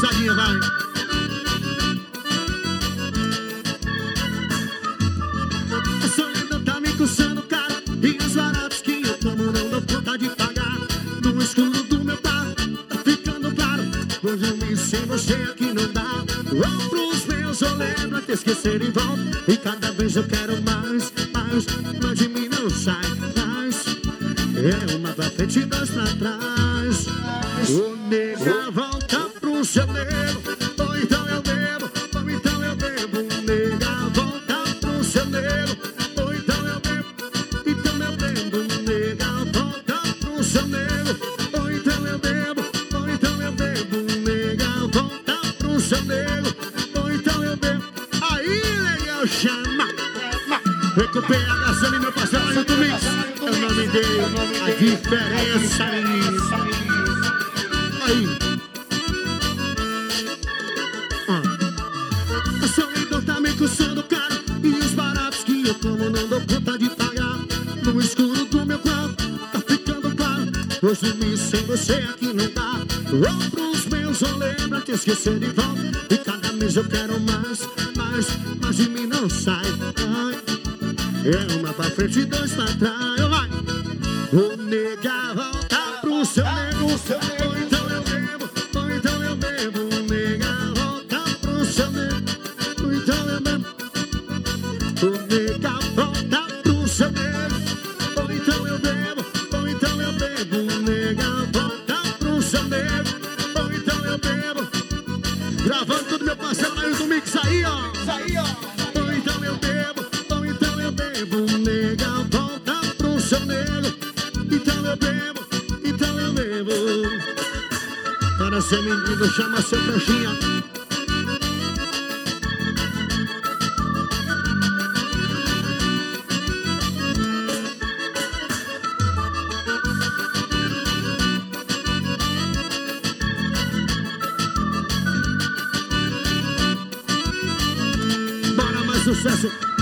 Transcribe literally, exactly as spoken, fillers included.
pisadinha, vai. A solidão tá me coçando, cara. E os baratos que eu tomo não dou conta de pagar. No escuro do meu carro, tá ficando claro. Hoje eu me sem você aqui não dá. Vou pros meus, eu lembro até esquecer e volto. E cada vez eu quero mais, mais. Mas de mim não sai mais. É uma pra frente e dois pra trás. O nega volta pro seu nego. Ou então eu bebo, ou então eu bebo. O nega volta pro seu nego. Ou então eu bebo, então eu bebo. O nega volta pro seu nego. Ou então eu bebo, ou então eu bebo. O nega volta pro seu nego. Ou então eu bebo. Aí, legal, chama. Recupera a gasolina, meu parceiro, olha o Mix. Eu não me dei a diferença aí. Aí. Ah. A solidão tá me coçando, cara. E os baratos que eu como não dou conta de pagar. No escuro do meu quarto, tá ficando claro. Hoje me sem você aqui não dá. Vou pros meus, eu lembro até esquecer de volta. E cada mês eu quero mais, mais, mas de mim não sai. Ai. É uma pra frente e dois pra trás. Vai. O nega volta pro seu nego. Ou então eu bebo, ou então eu bebo. O nega volta pro seu nego. Ou então eu bebo. O nega volta pro seu nego. Ou então eu bebo, ou então eu bebo. O nega volta pro seu nego. Ou então eu bebo. Gravando tudo, meu parceiro, aí do Mix aí, ó. Isso aí, ó. Ou então eu bebo, ou então eu bebo. O nega volta pro seu nego. Então eu bebo, então eu bebo. Para ser menino, chama seu pranchinha. Bora mais sucesso.